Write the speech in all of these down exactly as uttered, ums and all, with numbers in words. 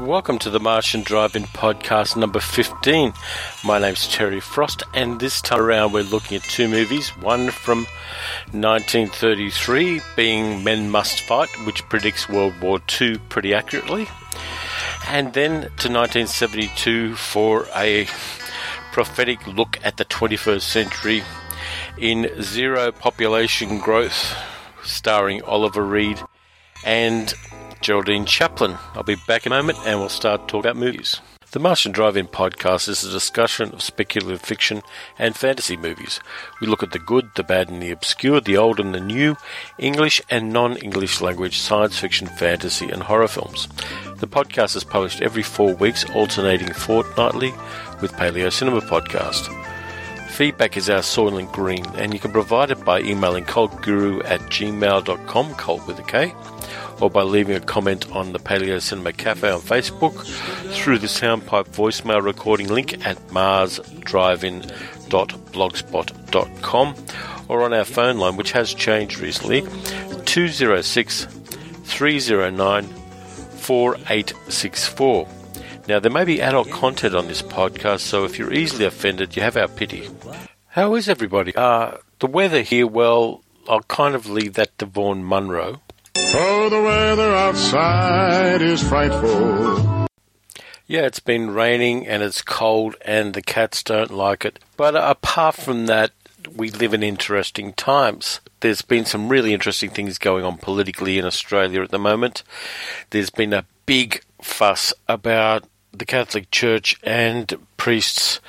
welcome to the Martian Drive-In podcast number fifteen. My name's Terry Frost, and this time around we're looking at two movies, one from nineteen thirty-three, being Men Must Fight, which predicts World War Two pretty accurately, and then to nineteen seventy-two for a prophetic look at the twenty-first century in Zero Population Growth, starring Oliver Reed and Geraldine Chaplin. I'll be back in a moment and we'll start talking about movies. The Martian Drive-In podcast is a discussion of speculative fiction and fantasy movies. We look at the good, the bad and the obscure, the old and the new, English and non-English language science fiction, fantasy and horror films. The podcast is published every four weeks, alternating fortnightly with Paleo Cinema Podcast. Feedback is our Soylent Green, and you can provide it by emailing cultguru at gmail dot com, cult with a K, or by leaving a comment on the Paleo Cinema Cafe on Facebook, through the Soundpipe voicemail recording link at mars drive in dot blogspot dot com, or on our phone line, which has changed recently, two oh six, three oh nine, four eight six four. Now, there may be adult content on this podcast, so if you're easily offended, you have our pity. How is everybody? Uh, the weather here, well, I'll kind of leave that to Vaughan Munro. Oh, the weather outside is frightful. Yeah, it's been raining and it's cold and the cats don't like it. But apart from that, we live in interesting times. There's been some really interesting things going on politically in Australia at the moment. There's been a big fuss about the Catholic Church and priests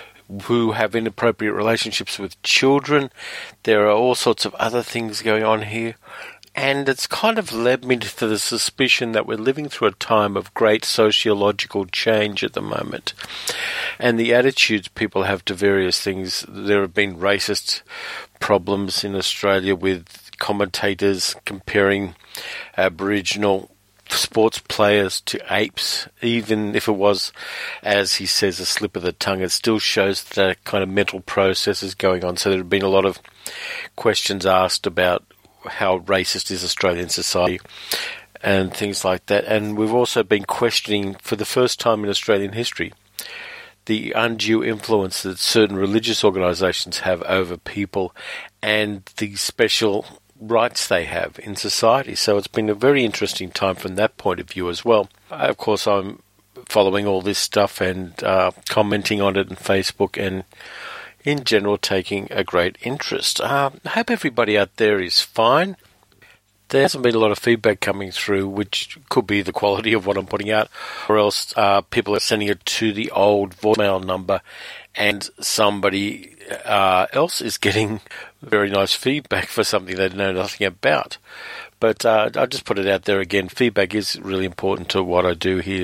who have inappropriate relationships with children. There are all sorts of other things going on here. And it's kind of led me to the suspicion that we're living through a time of great sociological change at the moment. And the attitudes people have to various things. There have been racist problems in Australia with commentators comparing Aboriginal sports players to apes. Even if it was, as he says, a slip of the tongue, it still shows that kind of mental process is going on. So there have been a lot of questions asked about how racist is Australian society and things like that. And we've also been questioning, for the first time in Australian history, the undue influence that certain religious organisations have over people and the special rights they have in society. So it's been a very interesting time from that point of view as well. Of course, I'm following all this stuff and uh, commenting on it on Facebook and in general taking a great interest. Uh, I hope everybody out there is fine. There hasn't been a lot of feedback coming through, which could be the quality of what I'm putting out, or else uh, people are sending it to the old voicemail number and somebody uh, else is getting very nice feedback for something they know nothing about. But uh, I'll just put it out there again. Feedback is really important to what I do here.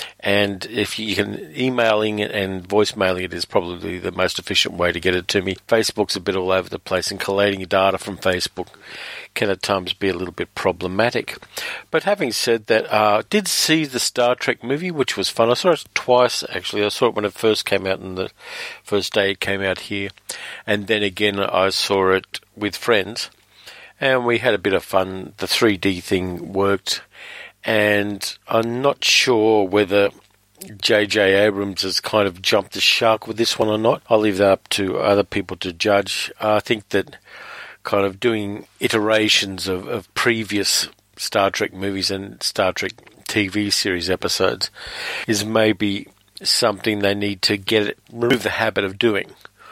And if you can, emailing it and voicemailing it is probably the most efficient way to get it to me. Facebook's a bit all over the place, and collating data from Facebook can at times be a little bit problematic. But having said that, I uh, did see the Star Trek movie, which was fun. I saw it twice, actually. I saw it when it first came out, and the first day it came out here. And then again, I saw it with friends. And we had a bit of fun. The three D thing worked. And I'm not sure whether J J Abrams has kind of jumped the shark with this one or not. I'll leave that up to other people to judge. I think that kind of doing iterations of, of previous Star Trek movies and Star Trek T V series episodes is maybe something they need to get it, remove the habit of doing.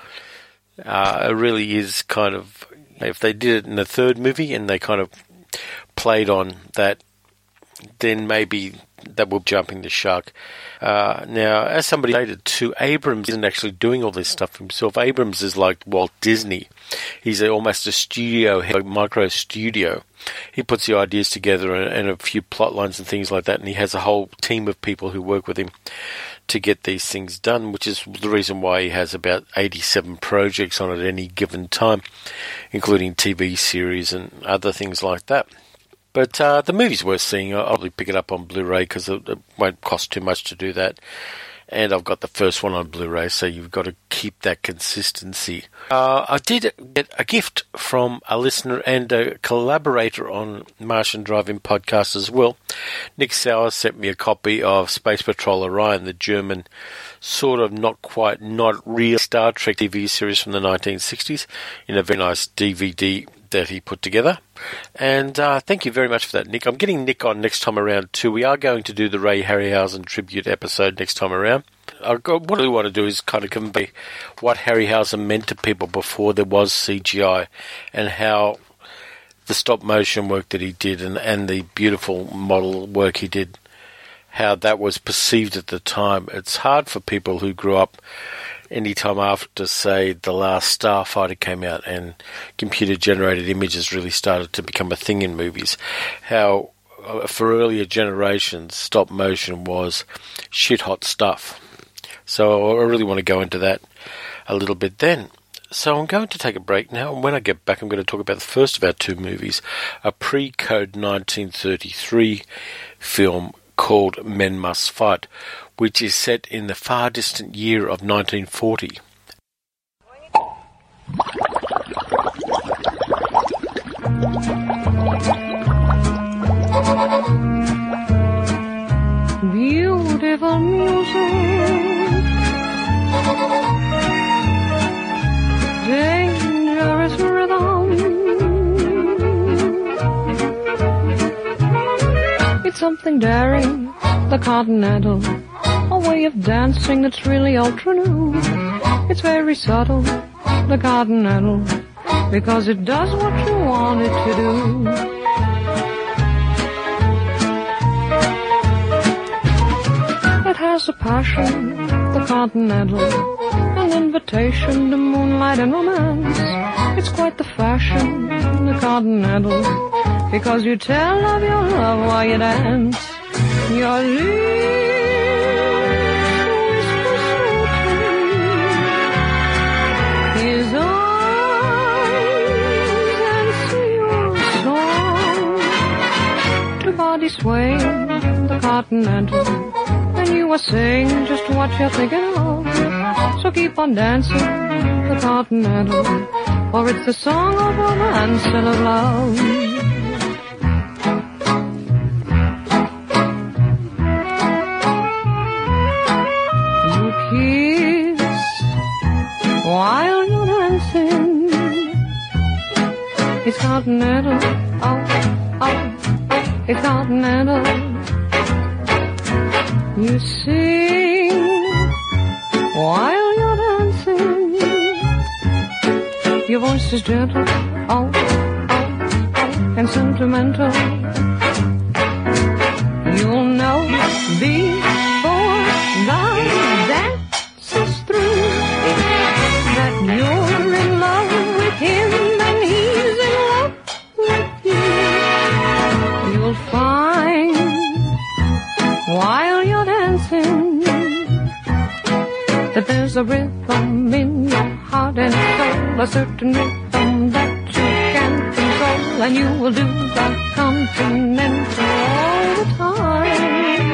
Uh, it really is kind of, if they did it in the third movie and they kind of played on that, then maybe that will be jumping the shark. Uh, now, as somebody stated too, Abrams isn't actually doing all this stuff himself. Abrams is like Walt Disney. He's a, almost a studio, a micro studio. He puts the ideas together and, and a few plot lines and things like that, and he has a whole team of people who work with him to get these things done, which is the reason why he has about eighty-seven projects on at any given time, including T V series and other things like that. But uh, the movie's worth seeing. I'll probably pick it up on Blu-ray because it, it won't cost too much to do that. and I've got the first one on Blu-ray, so you've got to keep that consistency. Uh, I did get a gift from a listener and a collaborator on Martian Drive-In podcast as well. Nick Sauer sent me a copy of Space Patrol Orion, the German sort of not quite, not real Star Trek T V series from the nineteen sixties, in a very nice D V D that he put together. And uh, thank you very much for that, Nick. I'm getting Nick on next time around too. We are going to do the Ray Harryhausen tribute episode next time around. I, what I want to do is kind of convey what Harryhausen meant to people before there was C G I, and how the stop motion work that he did and, and the beautiful model work he did, how that was perceived at the time. It's hard for people who grew up any time after, say, The Last Starfighter came out and computer-generated images really started to become a thing in movies, how uh, for earlier generations stop motion was shit-hot stuff. So I really want to go into that a little bit then. So I'm going to take a break now, and when I get back I'm going to talk about the first of our two movies, a pre-Code nineteen thirty-three film called Men Must Fight, which is set in the far distant year of nineteen forty. Beautiful music, dangerous rhythm. It's something daring, the Continental, a way of dancing that's really ultra new. It's very subtle, the Continental, because it does what you want it to do. It has a passion, the Continental, an invitation to moonlight and romance. It's quite the fashion, the Continental, because you tell of your love while you dance. Your lips whisper sweetly, his eyes answer your song. To body sway, the Continental, and you are saying just what you're thinking of. So keep on dancing, the Continental, for it's the song of romance and of love. You kiss while you're dancing. It's Continental, oh, oh, it's Continental. You sing while you're dancing. Your voice is gentle, oh, oh, oh, and sentimental. You'll know before the dance is through that you're in love with him and he's in love with you. You'll find while you're dancing that there's a rhythm in your heart and soul, a certain rhythm that you can control, and you will do the Continental all the time.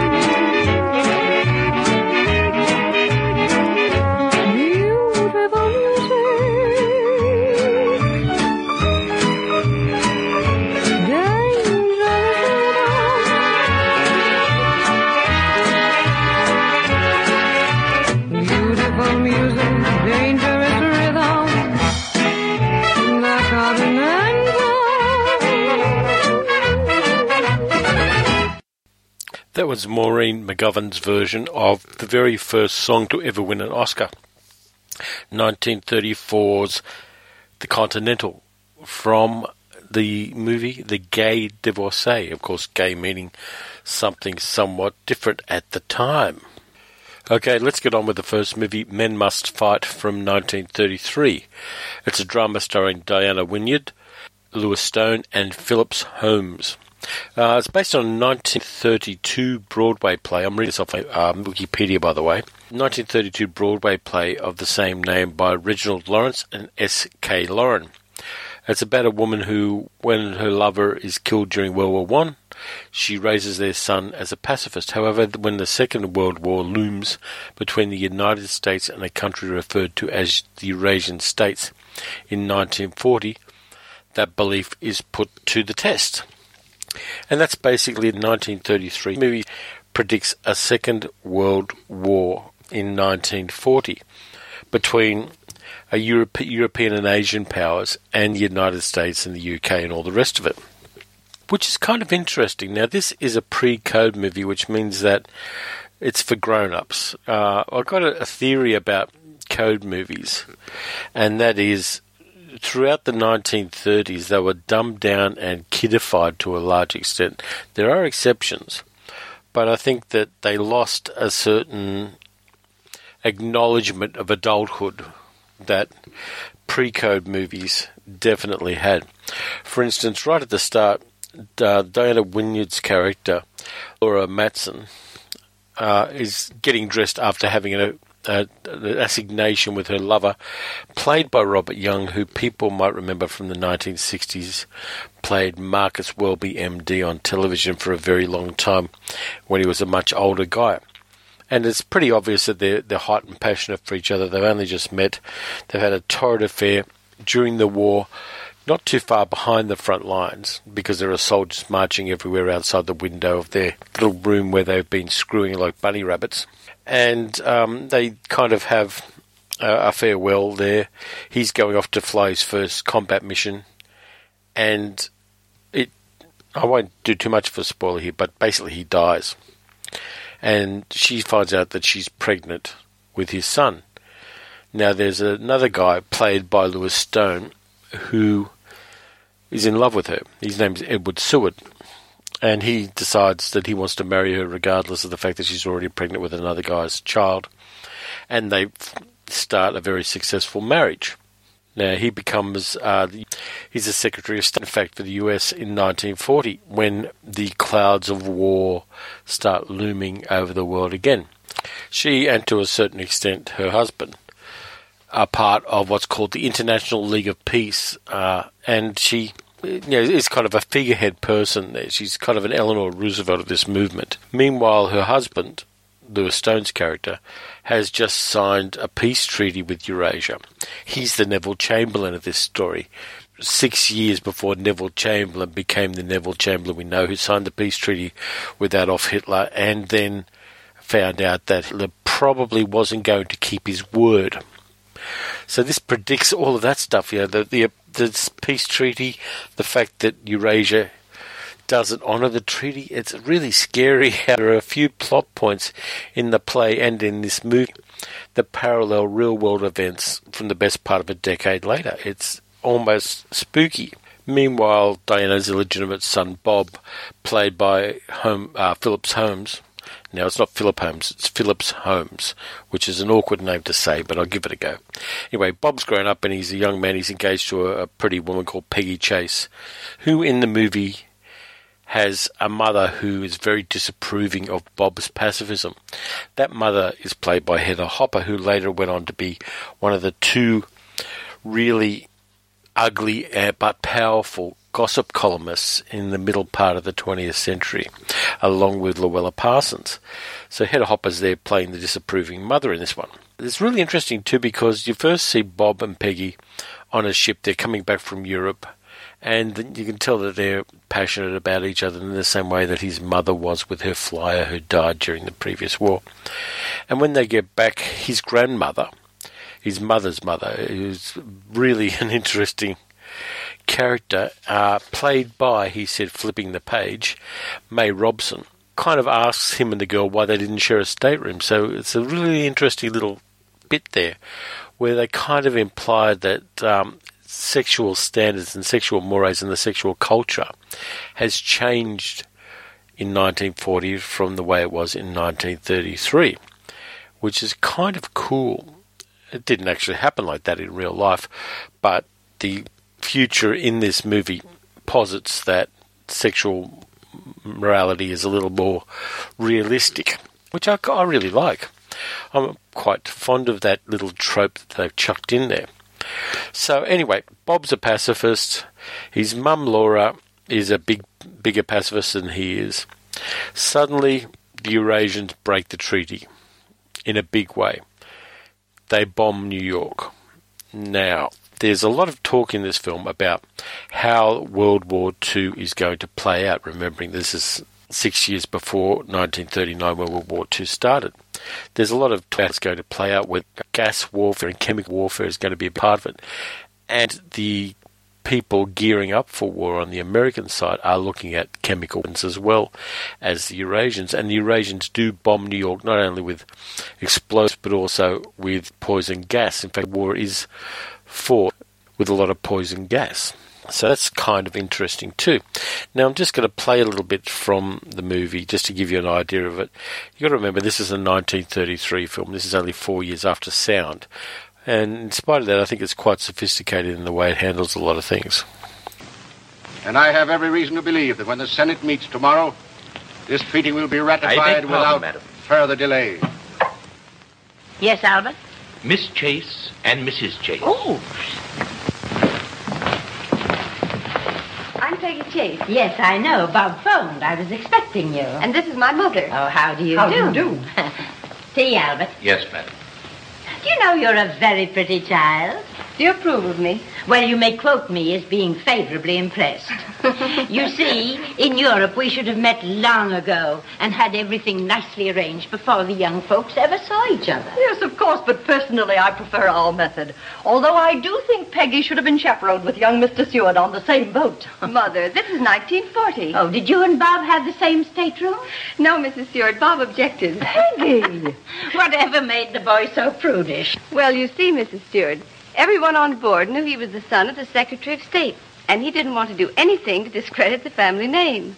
Beautiful music, dangerous music, dangerous rhythm, the Continental. That was Maureen McGovern's version of the very first song to ever win an Oscar, nineteen thirty-four's The Continental, from the movie The Gay Divorcee. Of course, gay meaning something somewhat different at the time. Okay, let's get on with the first movie, Men Must Fight, from nineteen thirty-three. It's a drama starring Diana Wynyard, Lewis Stone, and Phillips Holmes. Uh, it's based on a nineteen thirty-two Broadway play. I'm reading this off um, Wikipedia, by the way. nineteen thirty-two Broadway play of the same name by Reginald Lawrence and S K Lauren. It's about a woman who, when her lover is killed during World War One, she raises their son as a pacifist. However, when the Second World War looms between the United States and a country referred to as the Eurasian States in nineteen forty, that belief is put to the test. And that's basically in nineteen thirty-three. The movie predicts a Second World War in nineteen forty between a Europe, European and Asian powers and the United States and the U K and all the rest of it, which is kind of interesting. Now, this is a pre-code movie, which means that it's for grown-ups. Uh, I've got a, a theory about code movies, and that is throughout the nineteen thirties, they were dumbed down and kiddified to a large extent. There are exceptions, but I think that they lost a certain acknowledgement of adulthood that pre-code movies definitely had. For instance, right at the start, uh, Diana Wynyard's character, Laura Matson, uh, is getting dressed after having a, a, an assignation with her lover, played by Robert Young, who people might remember from the nineteen sixties, played Marcus Welby, M D, on television for a very long time when he was a much older guy. And it's pretty obvious that they're, they're hot and passionate for each other. They've only just met. They've had a torrid affair during the war, not too far behind the front lines, because there are soldiers marching everywhere outside the window of their little room where they've been screwing like bunny rabbits. And um, they kind of have a, a farewell there. He's going off to fly his first combat mission. And it, I won't do too much for a spoiler here, but basically he dies. And she finds out that she's pregnant with his son. Now, there's another guy, played by Lewis Stone, who is in love with her. His name's Edward Seward. And he decides that he wants to marry her regardless of the fact that she's already pregnant with another guy's child. And they start a very successful marriage. Now, he becomes, uh, he's the Secretary of State, in fact, for the U S in nineteen forty, when the clouds of war start looming over the world again. She, and to a certain extent her husband, are part of what's called the International League of Peace, uh, and she you know, is kind of a figurehead person there. She's kind of an Eleanor Roosevelt of this movement. Meanwhile, her husband, Lewis Stone's character, has just signed a peace treaty with Eurasia. He's the Neville Chamberlain of this story. Six years before Neville Chamberlain became the Neville Chamberlain we know, who signed the peace treaty with Adolf Hitler, and then found out that Hitler probably wasn't going to keep his word. So this predicts all of that stuff, you know, the, the, the peace treaty, the fact that Eurasia doesn't honour the treaty. It's really scary how there are a few plot points in the play and in this movie that parallel real-world events from the best part of a decade later. It's almost spooky. Meanwhile, Diana's illegitimate son, Bob, played by Home, uh, Phillips Holmes. Now, it's not Philip Holmes, it's Phillips Holmes, which is an awkward name to say, but I'll give it a go. Anyway, Bob's grown up and he's a young man. He's engaged to a, a pretty woman called Peggy Chase, who in the movie has a mother who is very disapproving of Bob's pacifism. That mother is played by Heather Hopper, who later went on to be one of the two really ugly but powerful gossip columnists in the middle part of the twentieth century, along with Luella Parsons. So Heather Hopper's there playing the disapproving mother in this one. It's really interesting too, because you first see Bob and Peggy on a ship. They're coming back from Europe, and you can tell that they're passionate about each other in the same way that his mother was with her flyer who died during the previous war. And when they get back, his grandmother, his mother's mother, who's really an interesting character, uh, played by, he said, flipping the page, May Robson, kind of asks him and the girl why they didn't share a stateroom. So it's a really interesting little bit there where they kind of implied that um, sexual standards and sexual mores and the sexual culture has changed in nineteen forty from the way it was in nineteen thirty-three, which is kind of cool. It didn't actually happen like that in real life, but the future in this movie posits that sexual morality is a little more realistic, which I, I really like. I'm quite fond of that little trope that they've chucked in there. So anyway, Bob's a pacifist. His mum, Laura, is a big, bigger pacifist than he is. Suddenly, the Eurasians break the treaty in a big way. They bomb New York. Now, there's a lot of talk in this film about how World War Two is going to play out, remembering this is six years before nineteen thirty-nine when World War Two started. There's a lot of talk that's going to play out with gas warfare and chemical warfare is going to be a part of it. And the people gearing up for war on the American side are looking at chemical weapons as well as the Eurasians. And the Eurasians do bomb New York not only with explosives but also with poison gas. In fact, war is fought with a lot of poison gas. So that's kind of interesting too. Now I'm just going to play a little bit from the movie just to give you an idea of it. You've got to remember this is a nineteen thirty-three film. This is only four years after sound. And in spite of that, I think it's quite sophisticated in the way it handles a lot of things. And I have every reason to believe that when the Senate meets tomorrow, this treaty will be ratified without madam. further delay. Yes, Albert? Miss Chase and Missus Chase. Oh. I'm Peggy Chase. Yes, I know. Bob phoned. I was expecting you. And this is my mother. Oh, how do you How do? do you do? Tea, Albert. Yes, madam. Do you know you're a very pretty child? Do you approve of me? Well, you may quote me as being favorably impressed. You see, in Europe we should have met long ago and had everything nicely arranged before the young folks ever saw each other. Yes, of course, but personally I prefer our method. Although I do think Peggy should have been chaperoned with young Mister Seward on the same boat. Mother, this is nineteen forty. Oh, did you and Bob have the same stateroom? No, Missus Seward, Bob objected. Peggy! Whatever made the boy so prudish? Well, you see, Missus Stewart, everyone on board knew he was the son of the Secretary of State, and he didn't want to do anything to discredit the family name.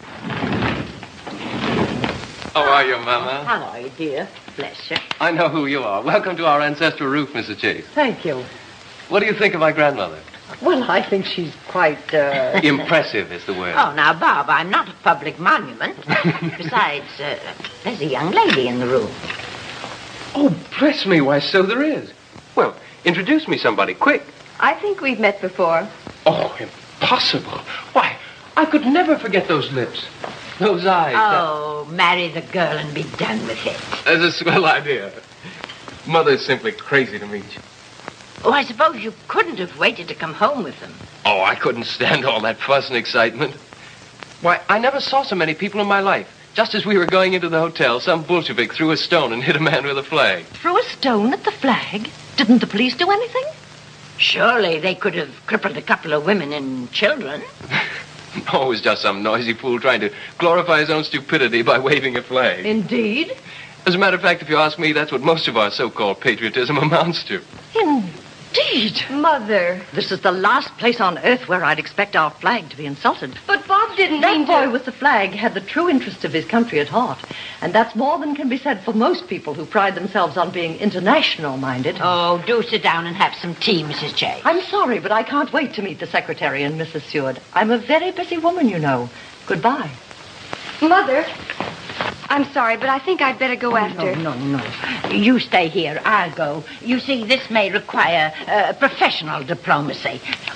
How are you, Mama? Hello, dear. Bless you. I know who you are. Welcome to our ancestral roof, Missus Chase. Thank you. What do you think of my grandmother? Well, I think she's quite, uh... Impressive is the word. Oh, now, Bob, I'm not a public monument. Besides, uh, there's a young lady in the room. Oh, bless me, why, so there is. Well, introduce me somebody, quick. I think we've met before. Oh, impossible. Why, I could never forget those lips, those eyes. Oh, marry the girl and be done with it. That's a swell idea. Mother's simply crazy to meet you. Oh, I suppose you couldn't have waited to come home with them. Oh, I couldn't stand all that fuss and excitement. Why, I never saw so many people in my life. Just as we were going into the hotel, some Bolshevik threw a stone and hit a man with a flag. Threw a stone at the flag? Didn't the police do anything? Surely they could have crippled a couple of women and children. Oh, it was just some noisy fool trying to glorify his own stupidity by waving a flag. Indeed? As a matter of fact, if you ask me, that's what most of our so-called patriotism amounts to. Indeed. Mother. This is the last place on earth where I'd expect our flag to be insulted. But Bob didn't That mean boy to... with the flag had the true interest of his country at heart. And that's more than can be said for most people who pride themselves on being international-minded. Oh, do sit down and have some tea, Missus Chase. I'm sorry, but I can't wait to meet the Secretary and Missus Seward. I'm a very busy woman, you know. Goodbye. Mother, I'm sorry, but I think I'd better go after. No, no, no. You stay here. I'll go. You see, this may require uh, professional diplomacy.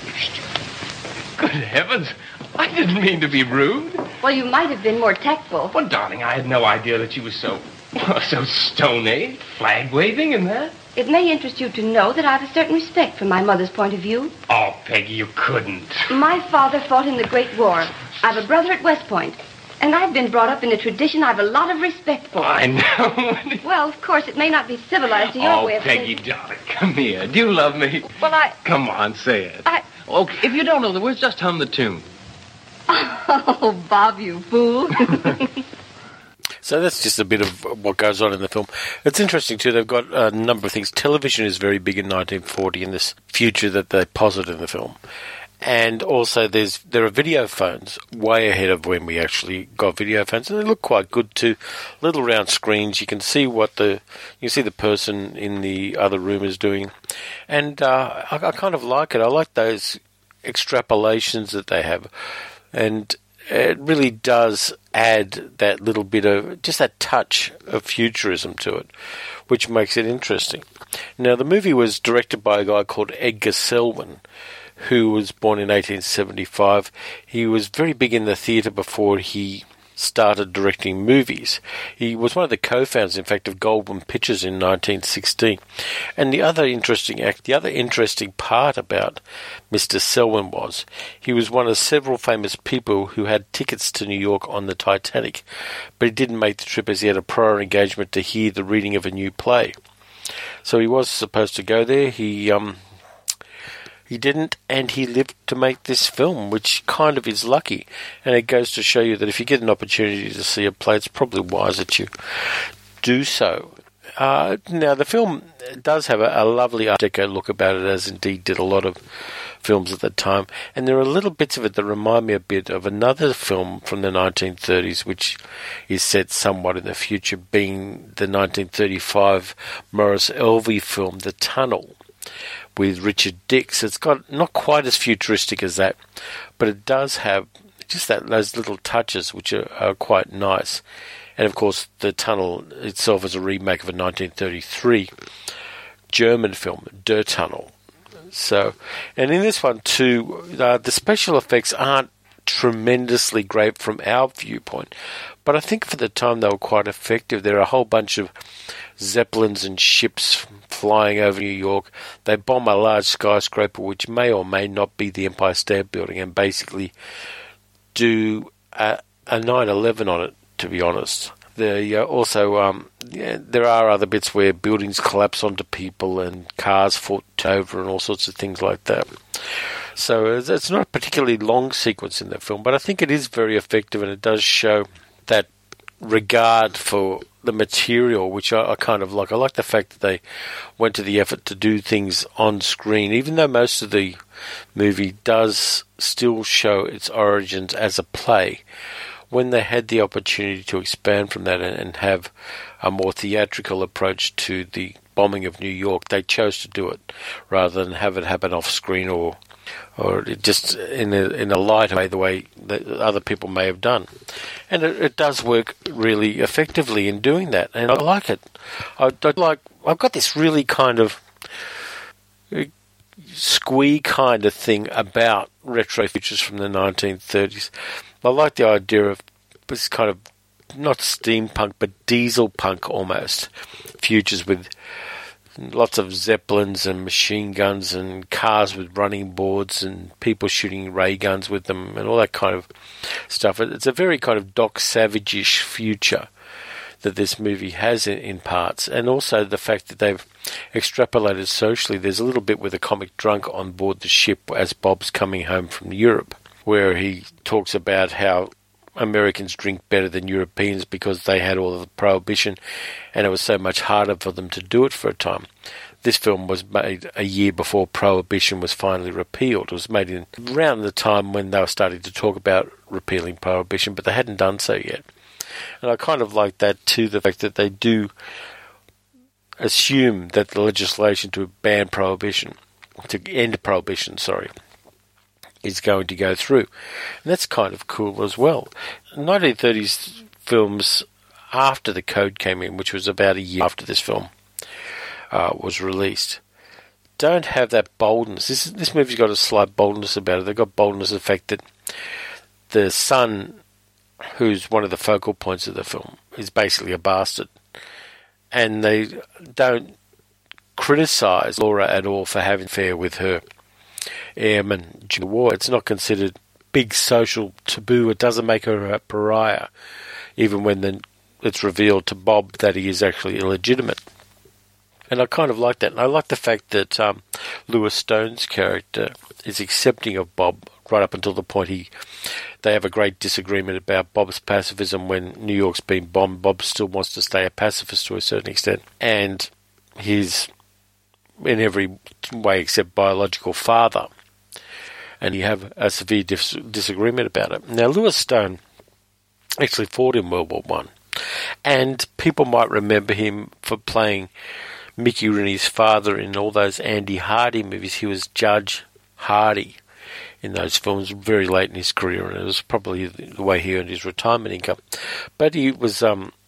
Good heavens. I didn't mean to be rude. Well, you might have been more tactful. Well, darling, I had no idea that you were so, so stony, flag-waving and that. It may interest you to know that I have a certain respect for my mother's point of view. Oh, Peggy, you couldn't. My father fought in the Great War. I have a brother at West Point. And I've been brought up in a tradition I've a lot of respect for. I know. Well, of course, it may not be civilized to your oh, way of Peggy, saying... darling, come here. Do you love me? Well, I... Come on, say it. I... Oh, if you don't know the words, just hum the tune. Oh, Bob, you fool. So that's just a bit of what goes on in the film. It's interesting, too. They've got a number of things. Television is very big in nineteen forty in this future that they posit in the film. And also there's there are video phones way ahead of when we actually got video phones. And they look quite good, too. Little round screens. You can see what the you can see the person in the other room is doing. And uh, I, I kind of like it. I like those extrapolations that they have. And it really does add that little bit of, just that touch of futurism to it, which makes it interesting. Now, the movie was directed by a guy called Edgar Selwyn, who was born in eighteen seventy-five. He was very big in the theatre before he started directing movies. He was one of the co-founders, in fact, of Goldwyn Pictures in nineteen sixteen. And the other interesting act, the other interesting part about Mister Selwyn was he was one of several famous people who had tickets to New York on the Titanic, but he didn't make the trip as he had a prior engagement to hear the reading of a new play. So he was supposed to go there. He um. He didn't, and he lived to make this film, which kind of is lucky. And it goes to show you that if you get an opportunity to see a play, it's probably wise that you do so. Uh, now, the film does have a, a lovely Art Deco look about it, as indeed did a lot of films at the time. And there are little bits of it that remind me a bit of another film from the nineteen thirties, which is set somewhat in the future, being the nineteen thirty-five Maurice Elvey film, The Tunnel, with Richard Dix. It's got not quite as futuristic as that, but it does have just that those little touches which are, are quite nice. And of course, The Tunnel itself is a remake of a nineteen thirty-three German film, Der Tunnel. So, and in this one too, uh, the special effects aren't tremendously great from our viewpoint, but I think for the time they were quite effective. There are a whole bunch of Zeppelins and ships flying over New York. They bomb a large skyscraper, which may or may not be the Empire State Building, and basically do a, a nine eleven on it, to be honest. There, uh, also, um, yeah, there are other bits where buildings collapse onto people and cars fall over and all sorts of things like that. So it's not a particularly long sequence in the film, but I think it is very effective, and it does show that regard for the material, which I, I kind of like. I like the fact that they went to the effort to do things on screen, even though most of the movie does still show its origins as a play. When they had the opportunity to expand from that and, and have a more theatrical approach to the bombing of New York, they chose to do it rather than have it happen off screen or or just in a, in a light way, the way that other people may have done. And it, it does work really effectively in doing that, and I like it. I, I like. I've got this really kind of squee kind of thing about retro futures from the nineteen thirties. I like the idea of this kind of not steampunk but diesel punk almost futures with lots of Zeppelins and machine guns and cars with running boards and people shooting ray guns with them and all that kind of stuff. It's a very kind of Doc Savage-ish future that this movie has in, in parts, and also the fact that they've extrapolated socially. There's a little bit with a comic drunk on board the ship as Bob's coming home from Europe, where he talks about how Americans drink better than Europeans because they had all of the prohibition and it was so much harder for them to do it for a time. This film was made a year before prohibition was finally repealed. It was made in around the time when they were starting to talk about repealing prohibition, but they hadn't done so yet. And I kind of like that too, the fact that they do assume that the legislation to ban prohibition, to end prohibition, sorry, is going to go through. And that's kind of cool as well. nineteen thirties films after the code came in, which was about a year after this film uh, was released, don't have that boldness. This this movie's got a slight boldness about it. They've got boldness, the fact that the son, who's one of the focal points of the film, is basically a bastard. And they don't criticise Laura at all for having an affair with her airman during the war. It's not considered big social taboo. It doesn't make her a pariah, even when the, it's revealed to Bob that he is actually illegitimate. And I kind of like that. And I like the fact that um, Lewis Stone's character is accepting of Bob right up until the point he they have a great disagreement about Bob's pacifism. When New York's been bombed, Bob still wants to stay a pacifist to a certain extent. And his, in every way except biological father, and you have a severe dis- disagreement about it. Now, Lewis Stone actually fought in World War One, and people might remember him for playing Mickey Rooney's father in all those Andy Hardy movies. He was Judge Hardy in those films very late in his career, and it was probably the way he earned his retirement income. But he was um,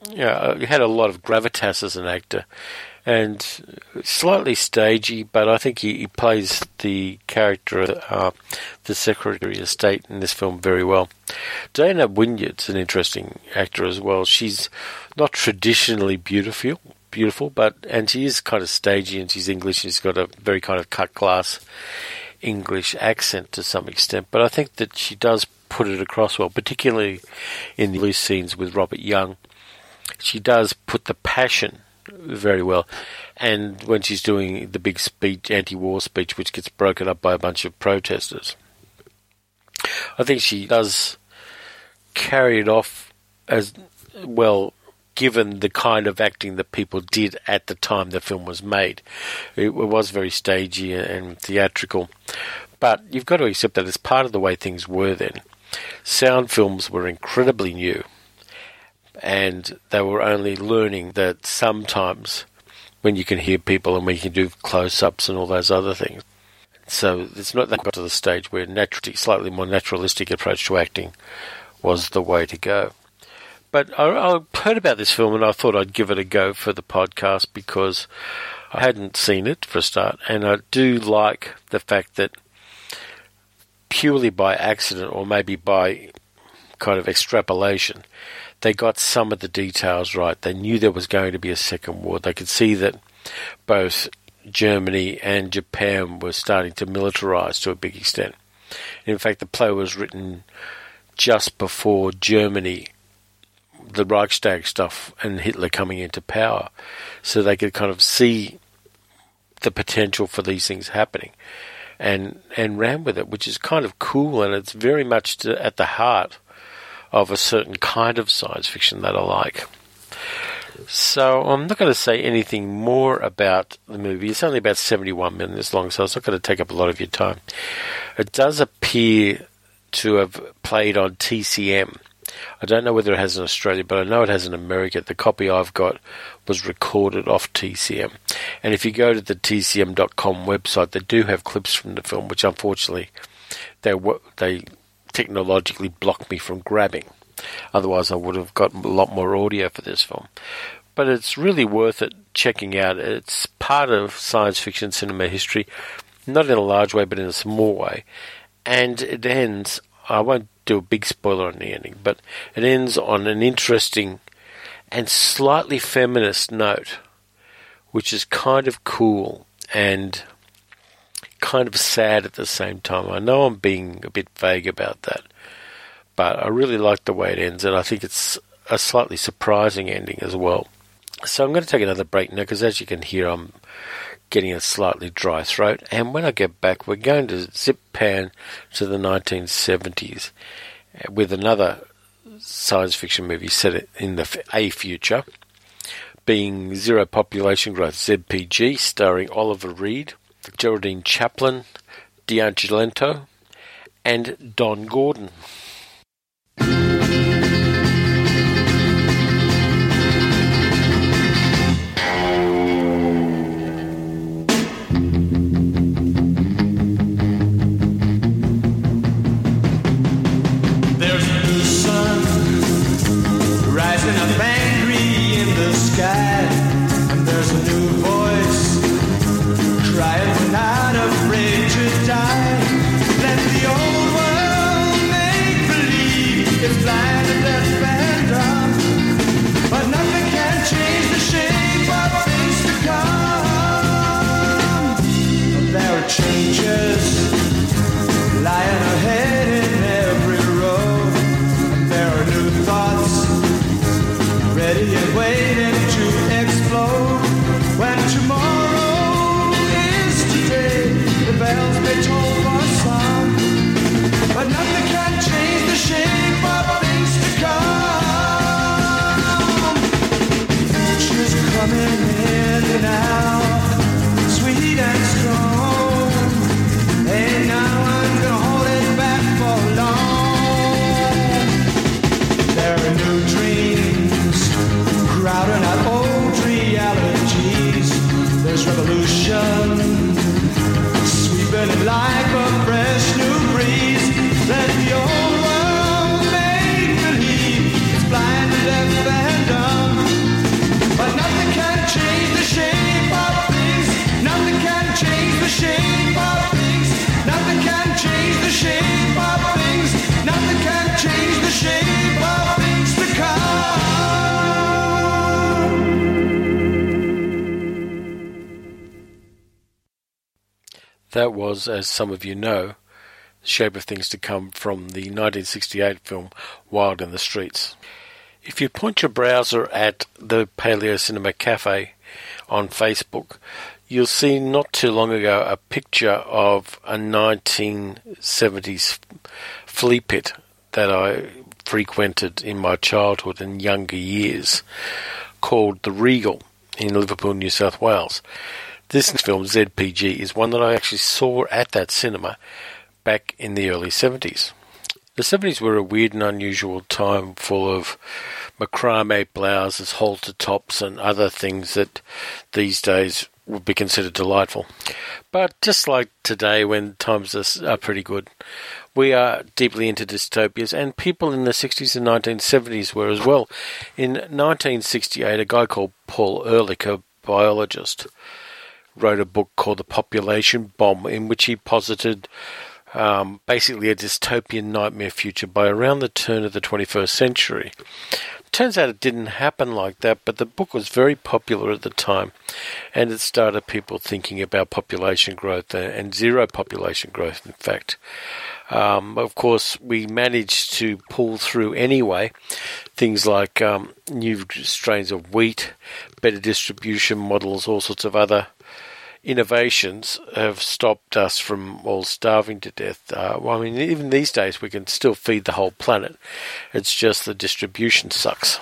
yeah, he had a lot of gravitas as an actor, and slightly stagey, but I think he, he plays the character, uh, the Secretary of State in this film very well. Dana Wynyard's an interesting actor as well. She's not traditionally beautiful, beautiful, but and she is kind of stagey, and she's English, and she's got a very kind of cut-class English accent to some extent. But I think that she does put it across well, particularly in the early scenes with Robert Young. She does put the passion very well, and when she's doing the big speech, anti-war speech, which gets broken up by a bunch of protesters, I think she does carry it off as well, given the kind of acting that people did at the time the film was made. It was very stagey and theatrical, but you've got to accept that as part of the way things were then. Sound films were incredibly new, and they were only learning that sometimes when you can hear people and when you can do close-ups and all those other things. So it's not that got to the stage where naturally, slightly more naturalistic approach to acting was the way to go. But I, I heard about this film and I thought I'd give it a go for the podcast because I hadn't seen it for a start, and I do like the fact that purely by accident or maybe by kind of extrapolation, they got some of the details right. They knew there was going to be a second war. They could see that both Germany and Japan were starting to militarize to a big extent. In fact, the play was written just before Germany, the Reichstag stuff, and Hitler coming into power. So they could kind of see the potential for these things happening and, and ran with it, which is kind of cool, and it's very much to, at the heart of a certain kind of science fiction that I like. So I'm not going to say anything more about the movie. It's only about seventy-one minutes long, so it's not going to take up a lot of your time. It does appear to have played on T C M. I don't know whether it has in Australia, but I know it has in America. The copy I've got was recorded off T C M. And if you go to the T C M dot com website, they do have clips from the film, which unfortunately they they technologically blocked me from grabbing. Otherwise, I would have got a lot more audio for this film. But it's really worth it checking out. It's part of science fiction cinema history, not in a large way, but in a small way. And it ends, I won't do a big spoiler on the ending, but it ends on an interesting and slightly feminist note, which is kind of cool and kind of sad at the same time. I know I'm being a bit vague about that, but I really like the way it ends, and I think it's a slightly surprising ending as well. So I'm going to take another break now, because as you can hear, I'm getting a slightly dry throat, and when I get back, we're going to zip pan to the nineteen seventies with another science fiction movie set in the a future, being Zero Population Growth, Z P G, starring Oliver Reed, Geraldine Chaplin, D'Angelo, and Don Gordon. Not afraid to die. Let the old world make That was, as some of you know, The Shape of Things to Come from the nineteen sixty-eight film Wild in the Streets. If you point your browser at the Paleo Cinema Cafe on Facebook, you'll see not too long ago a picture of a nineteen seventies flea pit that I frequented in my childhood and younger years, called The Regal in Liverpool, New South Wales. This film, Z P G, is one that I actually saw at that cinema back in the early seventies. The seventies were a weird and unusual time, full of macrame blouses, halter tops, and other things that these days would be considered delightful. But just like today, when times are, are pretty good, we are deeply into dystopias, and people in the sixties and nineteen seventies were as well. In nineteen sixty-eight, a guy called Paul Ehrlich, a biologist, wrote a book called The Population Bomb, in which he posited um, basically a dystopian nightmare future by around the turn of the twenty-first century. Turns out it didn't happen like that, but the book was very popular at the time, and it started people thinking about population growth and zero population growth, in fact. Um, of course, we managed to pull through anyway. Things like um, new strains of wheat, better distribution models, all sorts of other innovations have stopped us from all starving to death. Uh, well, I mean, even these days we can still feed the whole planet. It's just the distribution sucks.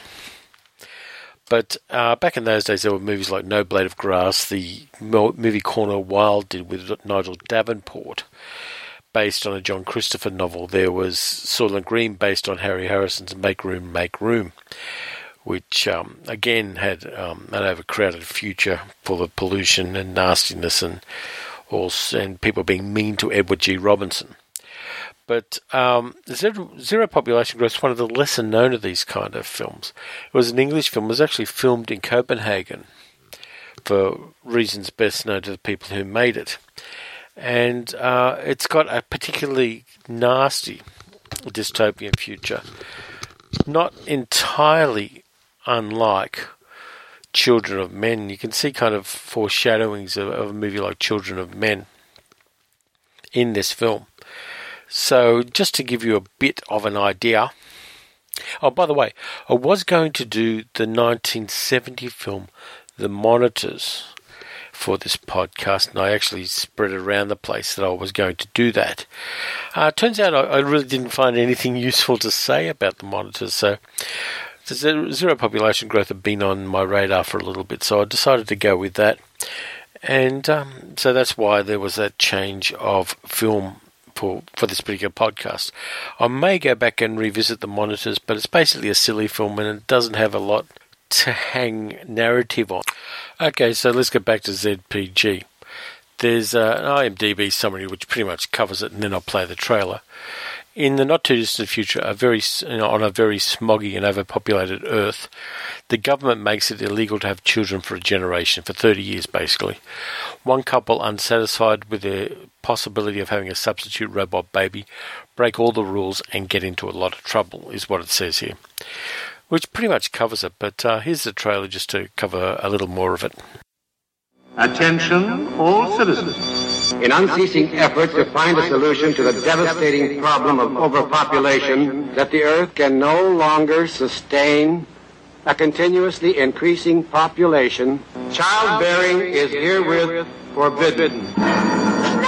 But uh, back in those days there were movies like No Blade of Grass, the movie Corner Wild did with Nigel Davenport, based on a John Christopher novel. There was Soylent Green, based on Harry Harrison's Make Room, Make Room, which um, again had um, an overcrowded future full of pollution and nastiness and also, and people being mean to Edward G. Robinson. But um, Zero, Zero Population Growth is one of the lesser known of these kind of films. It was an English film. It was actually filmed in Copenhagen for reasons best known to the people who made it. And uh, it's got a particularly nasty dystopian future, not entirely unlike Children of Men. You can see kind of foreshadowings of, of a movie like Children of Men in this film. So just to give you a bit of an idea. Oh, by the way, I was going to do the nineteen seventy film The Monitors for this podcast, and I actually spread it around the place that I was going to do that. Uh, turns out I, I really didn't find anything useful to say about The Monitors, so the Zero Population Growth had been on my radar for a little bit, so I decided to go with that. And um, so that's why there was that change of film for, for this particular podcast. I may go back and revisit The Monitors, but it's basically a silly film and it doesn't have a lot to hang narrative on. Okay, so let's get back to Z P G. There's uh, an I M D B summary which pretty much covers it, and then I'll play the trailer. In the not-too-distant future, a very, you know, on a very smoggy and overpopulated Earth, the government makes it illegal to have children for a generation, for thirty years basically. One couple, unsatisfied with the possibility of having a substitute robot baby, break all the rules and get into a lot of trouble, is what it says here. Which pretty much covers it, but uh, here's the trailer just to cover a little more of it. Attention, all citizens. In unceasing efforts to find a solution to the devastating problem of overpopulation, that the Earth can no longer sustain a continuously increasing population, childbearing is herewith forbidden. No!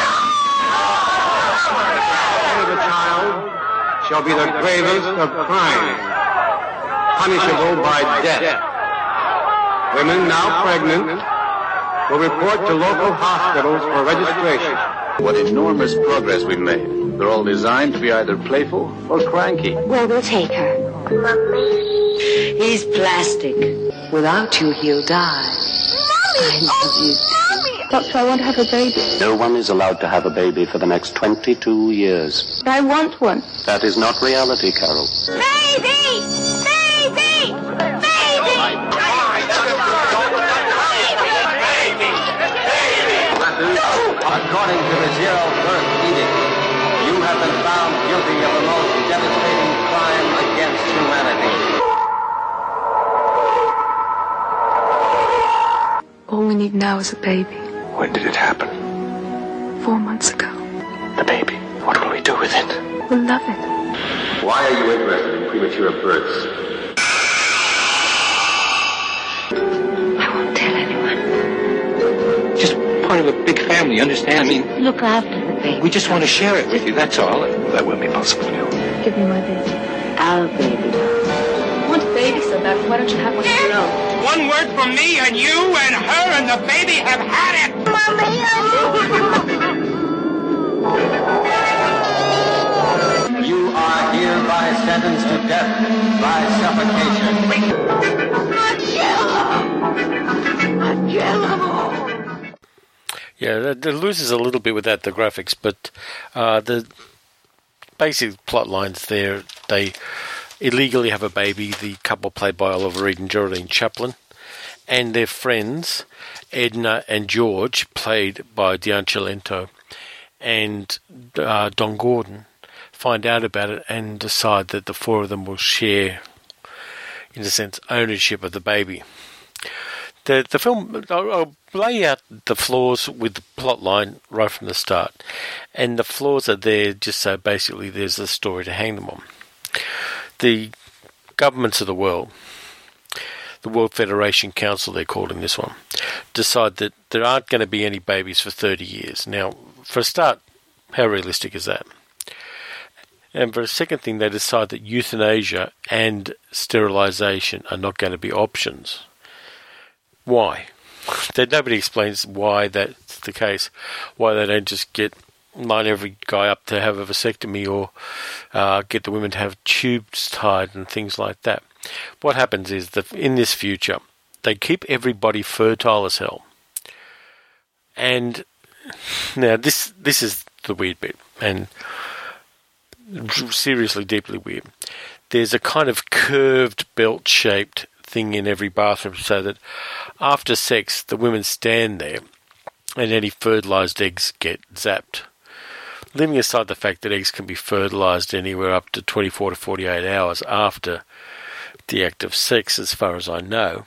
The child shall be the gravest of crimes, punishable by death. Women now pregnant will report to local hospitals for registration. What enormous progress we've made. They're all designed to be either playful or cranky. Well, we'll take her. Mommy. He's plastic. Without you, he'll die. Mommy! I love you too. Mommy! Doctor, I want to have a baby. No one is allowed to have a baby for the next twenty-two years. But I want one. That is not reality, Carol. Baby! Baby! Baby! According to the Zero Birth Edict, you have been found guilty of the most devastating crime against humanity. All we need now is a baby. When did it happen? four months ago. The baby. What will we do with it? We'll love it. Why are you interested in premature births? I won't tell anyone. Just part of a big family, understand? I mean, Look after the baby. we just want to share it with you, that's all. That will be possible, Neil. Give me my baby. Our baby. I want a baby so bad. Why don't you have one of your own? One word from me and you and her and the baby have had it! You are hereby sentenced to death by suffocation. Yeah, it, it loses a little bit without the graphics, but uh, the basic plot lines there, they illegally have a baby, the couple played by Oliver Reed and Geraldine Chaplin, and their friends, Edna and George, played by Diane Cilento, and uh, Don Gordon, find out about it and decide that the four of them will share, in a sense, ownership of the baby. The the film, I'll, I'll lay out the flaws with the plot line right from the start, and the flaws are there just so basically there's a story to hang them on. The governments of the world, the World Federation Council they're called in this one, decide that there aren't going to be any babies for thirty years. Now, for a start, how realistic is that? And for a second thing, they decide that euthanasia and sterilisation are not going to be options. Why? That nobody explains why that's the case. Why they don't just get line every guy up to have a vasectomy, or uh, get the women to have tubes tied and things like that. What happens is that in this future, they keep everybody fertile as hell. And now this this is the weird bit, and seriously deeply weird. There's a kind of curved belt-shaped thing in every bathroom so that after sex the women stand there and any fertilised eggs get zapped. Leaving aside the fact that eggs can be fertilised anywhere up to twenty-four to forty-eight hours after the act of sex, as far as I know,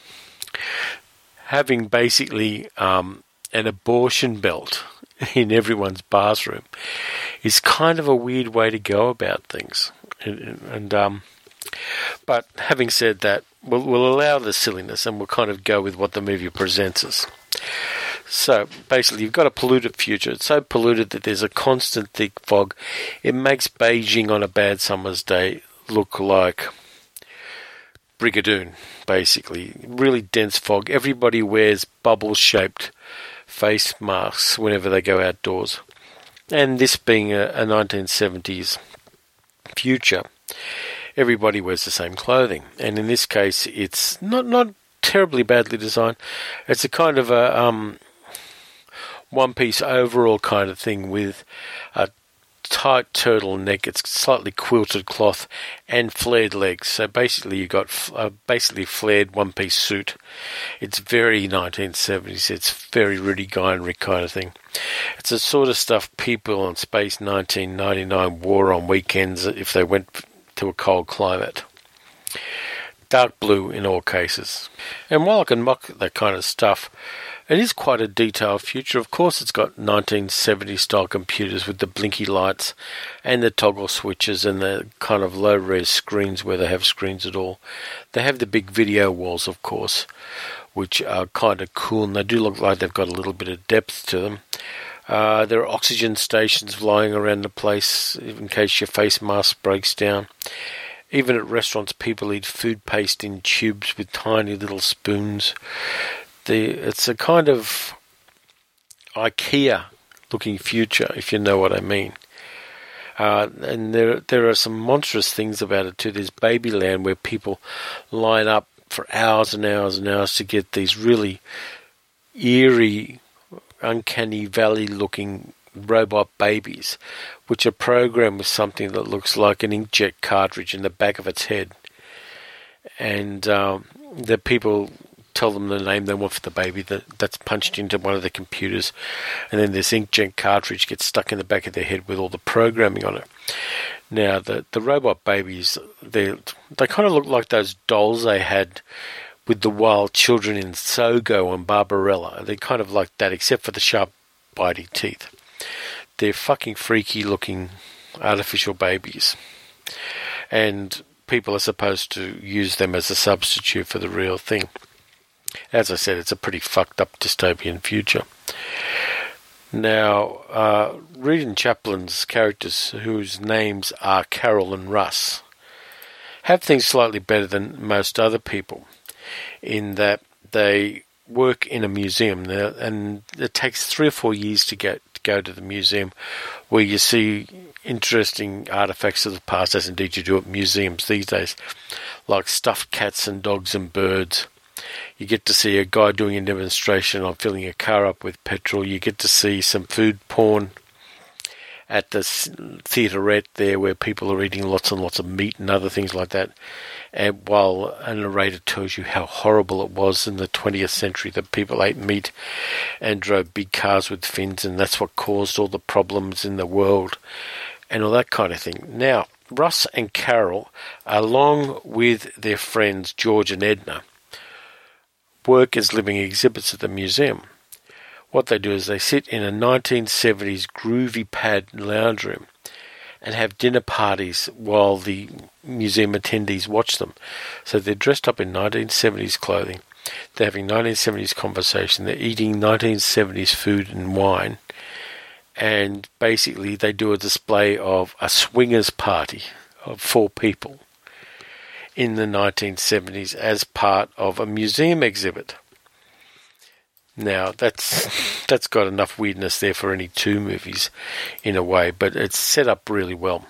having basically um, an abortion belt in everyone's bathroom is kind of a weird way to go about things. And, and um, but having said that, we'll, we'll allow the silliness and we'll kind of go with what the movie presents us. So basically, you've got a polluted future. It's so polluted that there's a constant thick fog. It makes Beijing on a bad summer's day look like Brigadoon, basically. Really dense fog. Everybody wears bubble-shaped face masks whenever they go outdoors. And this being a, a nineteen seventies future, everybody wears the same clothing. And in this case, it's not not terribly badly designed. It's a kind of a um, one-piece overall kind of thing with a tight turtleneck. It's slightly quilted cloth and flared legs. So basically, you've got a basically flared one-piece suit. It's very nineteen seventies. It's very Rudy Guy and Rick kind of thing. It's the sort of stuff people on Space nineteen ninety-nine wore on weekends if they went to a cold climate. Dark blue in all cases. And while I can mock that kind of stuff, it is quite a detailed future. Of course, it's got nineteen seventies style computers with the blinky lights and the toggle switches and the kind of low-res screens where they have screens at all. They have the big video walls, of course, which are kind of cool, and they do look like they've got a little bit of depth to them. Uh, there are oxygen stations lying around the place in case your face mask breaks down. Even at restaurants, people eat food paste in tubes with tiny little spoons. The, it's a kind of IKEA-looking future, if you know what I mean. Uh, and there there are some monstrous things about it too. There's Babyland, where people line up for hours and hours and hours to get these really eerie, uncanny valley-looking robot babies, which are programmed with something that looks like an inkjet cartridge in the back of its head. And um, the people tell them the name they want for the baby, that that's punched into one of the computers, and then this inkjet cartridge gets stuck in the back of their head with all the programming on it. Now, the, the robot babies, they they kind of look like those dolls they had with the wild children in Sogo and Barbarella. They're kind of like that, except for the sharp, bitey teeth. they're fucking freaky looking artificial babies. And people are supposed to use them as a substitute for the real thing. As I said, it's a pretty fucked up dystopian future. Now, uh, Reed and Chaplin's characters, whose names are Carol and Russ, have things slightly better than most other people in that they work in a museum now, and it takes three or four years to get to go to the museum, where you see interesting artifacts of the past, as indeed you do at museums these days, like stuffed cats and dogs and birds. You get to see a guy doing a demonstration on filling a car up with petrol. You get to see some food porn at the theaterette there, where people are eating lots and lots of meat and other things like that. And while a narrator tells you how horrible it was in the twentieth century that people ate meat and drove big cars with fins, and that's what caused all the problems in the world and all that kind of thing. Now, Russ and Carol, along with their friends George and Edna, work as living exhibits at the museum. What they do is they sit in a nineteen seventies groovy pad lounge room and have dinner parties while the museum attendees watch them. So they're dressed up in nineteen seventies clothing, they're having nineteen seventies conversation, they're eating nineteen seventies food and wine, and basically they do a display of a swingers party of four people in the nineteen seventies as part of a museum exhibit. Now, that's that's got enough weirdness there for any two movies in a way, but it's set up really well.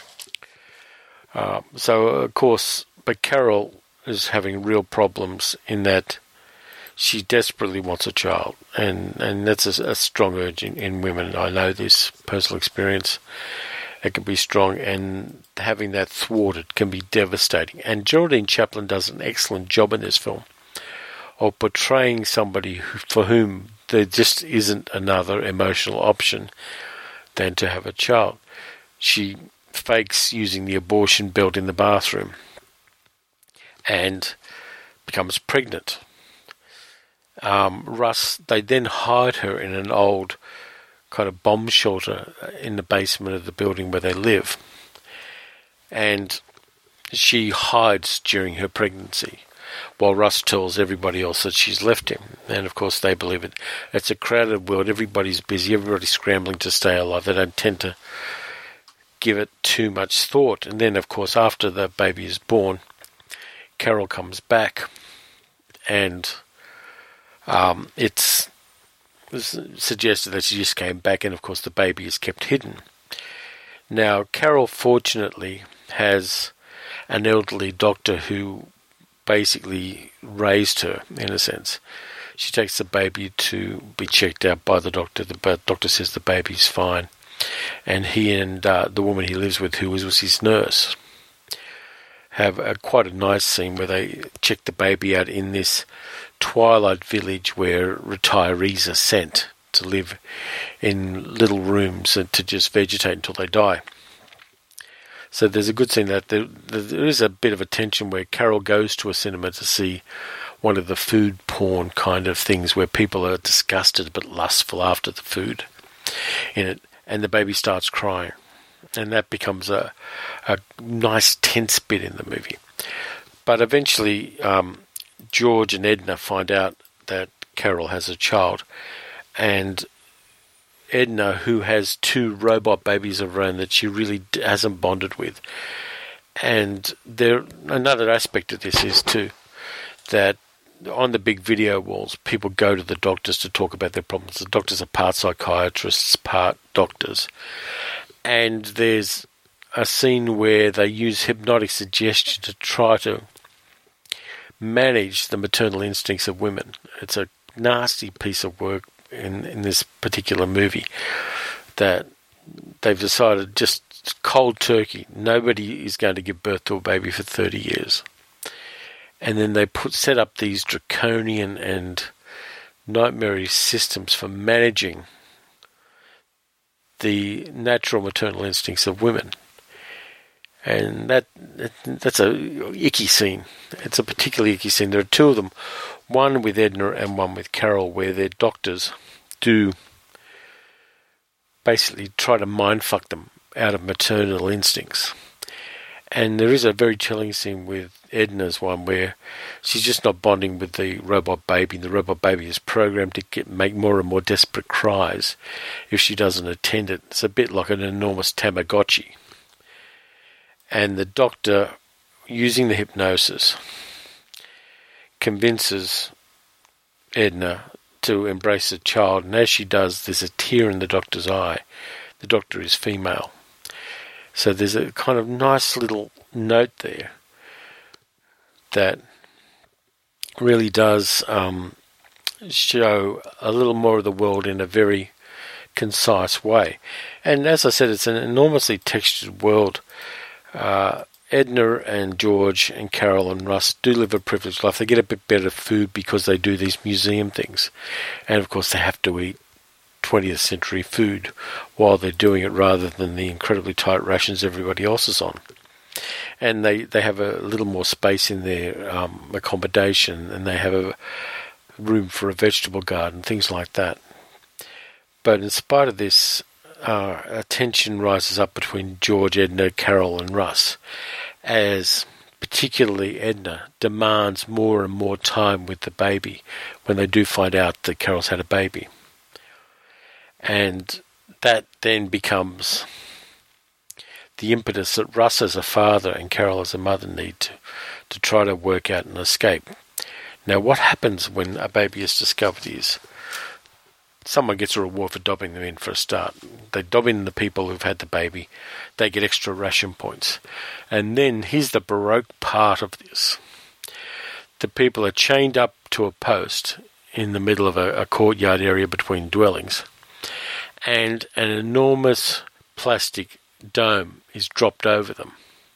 Uh, so, of course, but Carol is having real problems in that she desperately wants a child, and, and that's a, a strong urge in, in women. I know this personal experience. It can be strong, and having that thwarted can be devastating. And Geraldine Chaplin does an excellent job in this film of portraying somebody who, for whom there just isn't another emotional option than to have a child. She fakes using the abortion belt in the bathroom and becomes pregnant. Um, Russ, they then hide her in an old kind of bomb shelter in the basement of the building where they live. And she hides during her pregnancy, while Russ tells everybody else that she's left him. And, of course, they believe it. It's a crowded world. Everybody's busy. Everybody's scrambling to stay alive. They don't tend to give it too much thought. And then, of course, after the baby is born, Carol comes back. And um, it's, it's suggested that she just came back. And, of course, the baby is kept hidden. Now, Carol, fortunately, has an elderly doctor who basically raised her, in a sense. She takes the baby to be checked out by the doctor. The doctor says the baby's fine. And he and uh, the woman he lives with, who was, was his nurse, have a, quite a nice scene where they check the baby out in this twilight village where retirees are sent to live in little rooms and to just vegetate until they die. So there's a good scene that there, there is a bit of a tension where Carol goes to a cinema to see one of the food porn kind of things where people are disgusted but lustful after the food in it, and the baby starts crying. And that becomes a, a nice tense bit in the movie. But eventually um, George and Edna find out that Carol has a child, and Edna, who has two robot babies of her own that she really hasn't bonded with. And there, another aspect of this is too that on the big video walls, people go to the doctors to talk about their problems. The doctors are part psychiatrists, part doctors. And there's a scene where they use hypnotic suggestion to try to manage the maternal instincts of women. It's a nasty piece of work in, in this particular movie, that they've decided just cold turkey, nobody is going to give birth to a baby for thirty years. And then they put set up these draconian and nightmarish systems for managing the natural maternal instincts of women. And that that's a icky scene. It's a particularly icky scene. There are two of them, one with Edna and one with Carol, where their doctors do basically try to mindfuck them out of maternal instincts. And there is a very chilling scene with Edna's one where she's just not bonding with the robot baby. The robot baby is programmed to get make more and more desperate cries if she doesn't attend it. It's a bit like an enormous Tamagotchi. And the doctor, using the hypnosis, convinces Edna to embrace the child. And as she does, there's a tear in the doctor's eye. The doctor is female. So there's a kind of nice little note there that really does um, show a little more of the world in a very concise way. And as I said, it's an enormously textured world. Uh, Edna and George and Carol and Russ do live a privileged life. They get a bit better food because they do these museum things. And of course they have to eat twentieth century food while they're doing it rather than the incredibly tight rations everybody else is on. And they, they have a little more space in their um, accommodation, and they have a room for a vegetable garden, things like that. But in spite of this, uh, a tension rises up between George, Edna, Carol and Russ, as particularly Edna demands more and more time with the baby when they do find out that Carol's had a baby. And that then becomes the impetus that Russ as a father and Carol as a mother need to, to try to work out an escape. Now, what happens when a baby is discovered is someone gets a reward for dobbing them in for a start. They dob in the people who've had the baby. They get extra ration points. And then here's the Baroque part of this. The people are chained up to a post in the middle of a, a courtyard area between dwellings. And an enormous plastic dome is dropped over them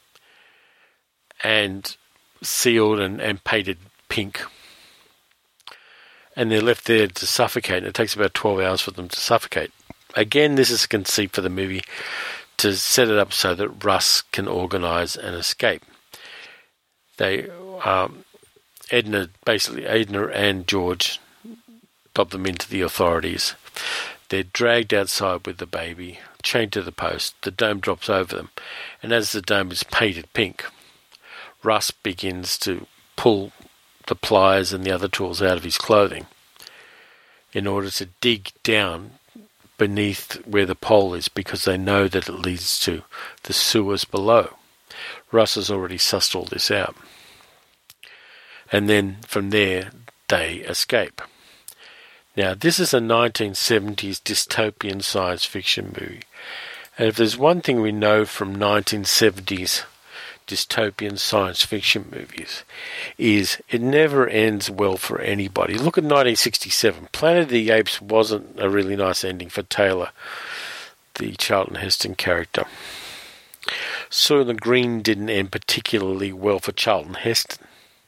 and sealed and, and painted pink. And they're left there to suffocate. And it takes about twelve hours for them to suffocate. Again, this is a conceit for the movie to set it up so that Russ can organise an escape. They, um, Edna, basically, Edna and George dob them into the authorities. They're dragged outside with the baby, chained to the post. The dome drops over them. And as the dome is painted pink, Russ begins to pull the pliers and the other tools out of his clothing in order to dig down beneath where the pole is, because they know that it leads to the sewers below. Russ has already sussed all this out. And then from there, they escape. Now, this is a nineteen seventies dystopian science fiction movie. And if there's one thing we know from nineteen seventies dystopian science fiction movies, is it never ends well for anybody. Look at nineteen sixty-seven. Planet of the Apes wasn't a really nice ending for Taylor, the Charlton Heston character. Soylent Green didn't end particularly well for Charlton Heston.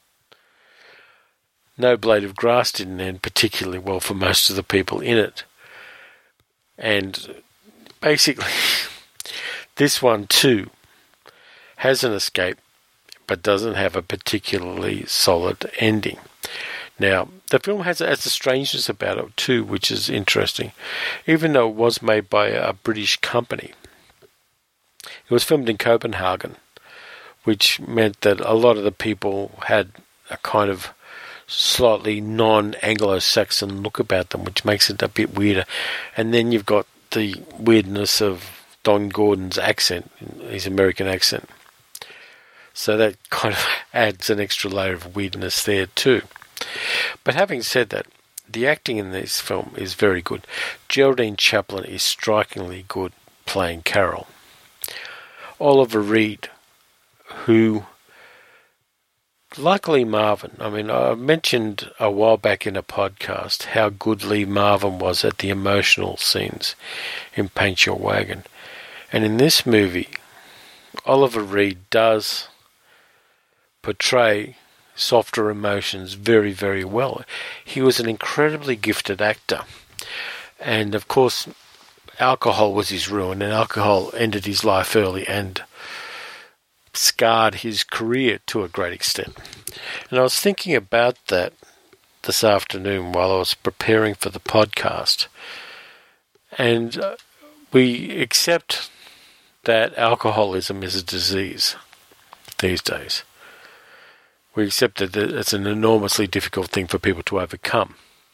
No Blade of Grass didn't end particularly well for most of the people in it. And basically, this one too has an escape, but doesn't have a particularly solid ending. Now, the film has, has a strangeness about it too, which is interesting. Even though it was made by a British company, it was filmed in Copenhagen, which meant that a lot of the people had a kind of slightly non-Anglo-Saxon look about them, which makes it a bit weirder. And then you've got the weirdness of Don Gordon's accent, his American accent. So that kind of adds an extra layer of weirdness there too. But having said that, the acting in this film is very good. Geraldine Chaplin is strikingly good playing Carol. Oliver Reed, who, like Lee Marvin, I mean, I mentioned a while back in a podcast how good Lee Marvin was at the emotional scenes in Paint Your Wagon. And in this movie, Oliver Reed does portray softer emotions very, very well. He was an incredibly gifted actor. And, of course, alcohol was his ruin, and alcohol ended his life early and scarred his career to a great extent. And I was thinking about that this afternoon while I was preparing for the podcast. And uh, we accept that alcoholism is a disease these days. We accept that it's an enormously difficult thing for people to overcome.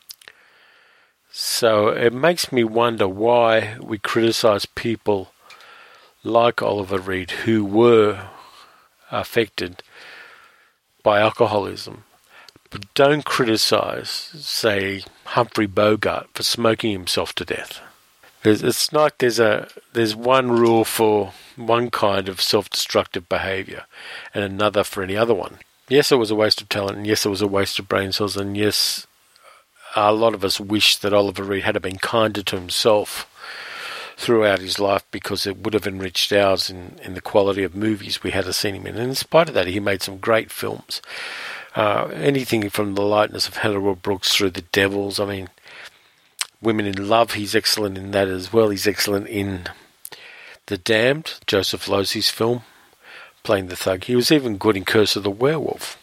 So it makes me wonder why we criticise people like Oliver Reed who were affected by alcoholism, but don't criticise, say, Humphrey Bogart for smoking himself to death. It's like there's a there's one rule for one kind of self-destructive behaviour and another for any other one. Yes, it was a waste of talent, and yes, it was a waste of brain cells, and yes, a lot of us wish that Oliver Reed had been kinder to himself throughout his life, because it would have enriched ours in, in the quality of movies we had seen him in. And in spite of that, he made some great films. Uh, anything from The Lightness of Hannibal Brooks through The Devils. I mean, Women in Love, he's excellent in that as well. He's excellent in The Damned, Joseph Losey's film, playing the thug. He was even good in Curse of the Werewolf.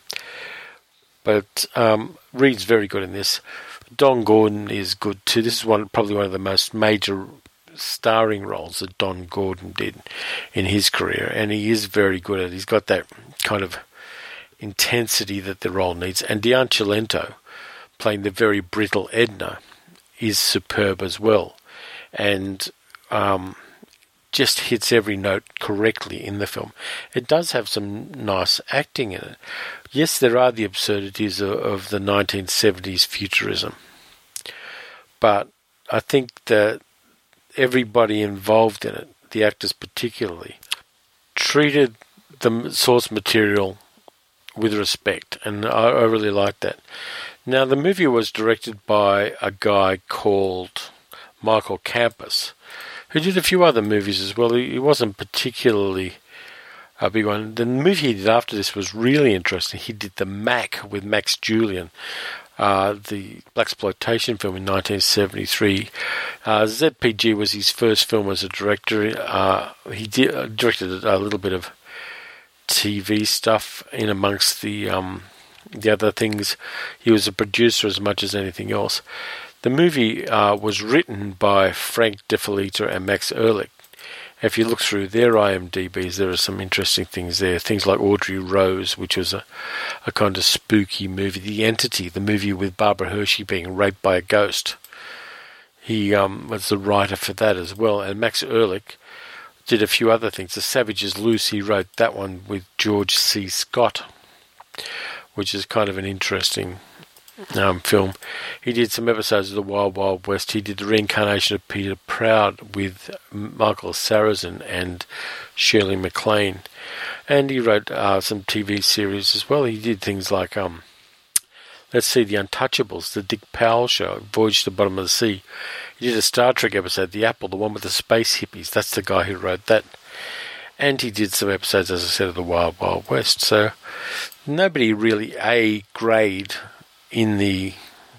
But um, Reed's very good in this. Don Gordon is good too. This is one probably one of the most major starring roles that Don Gordon did in his career, and he is very good at it. He's got that kind of intensity that the role needs. And Diane Cilento, playing the very brittle Edna, is superb as well, and um, just hits every note correctly in the film. It does have some nice acting in it. Yes, there are the absurdities of, of the nineteen seventies futurism, but I think that everybody involved in it, the actors particularly, treated the source material with respect, and I, I really liked that. Now, the movie was directed by a guy called Michael Campos, who did a few other movies as well. He, he wasn't particularly a big one. The movie he did after this was really interesting. He did The Mac with Max Julien, uh, the blaxploitation film in nineteen seventy-three. Uh, Z P G was his first film as a director. Uh, he did, uh, directed a little bit of T V stuff in amongst the um, the other things. He was a producer as much as anything else. The movie uh, was written by Frank DeFelitta and Max Ehrlich. If you look through their I M D Bs, there are some interesting things there. Things like Audrey Rose, which was a, a kind of spooky movie. The Entity, the movie with Barbara Hershey being raped by a ghost. He um, was the writer for that as well. And Max Ehrlich did a few other things. The Savage is Loose, he wrote that one with George C. Scott, which is kind of an interesting um, film. He did some episodes of The Wild Wild West. He did The Reincarnation of Peter Proud with Michael Sarrazin and Shirley MacLaine. And he wrote uh, some T V series as well. He did things like, um, let's see, The Untouchables, The Dick Powell Show, Voyage to the Bottom of the Sea. He did a Star Trek episode, The Apple, the one with the space hippies. That's the guy who wrote that. And he did some episodes, as I said, of The Wild Wild West. So nobody really A-grade in the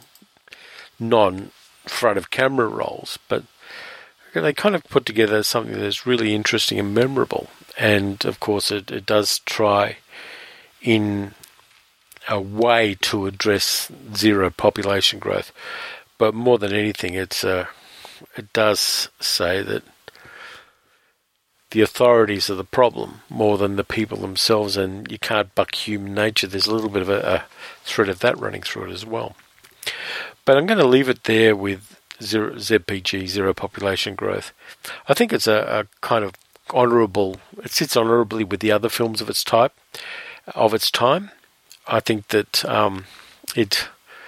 non-front of camera roles, but they kind of put together something that's really interesting and memorable. And of course it, it does try in a way to address zero population growth, but more than anything it's uh, it does say that the authorities are the problem more than the people themselves, and you can't buck human nature. There's a little bit of a, a thread of that running through it as well. But I'm going to leave it there with zero, Z P G, Zero Population Growth. I think it's a, a kind of honourable, it sits honourably with the other films of its type, of its time. I think that um, it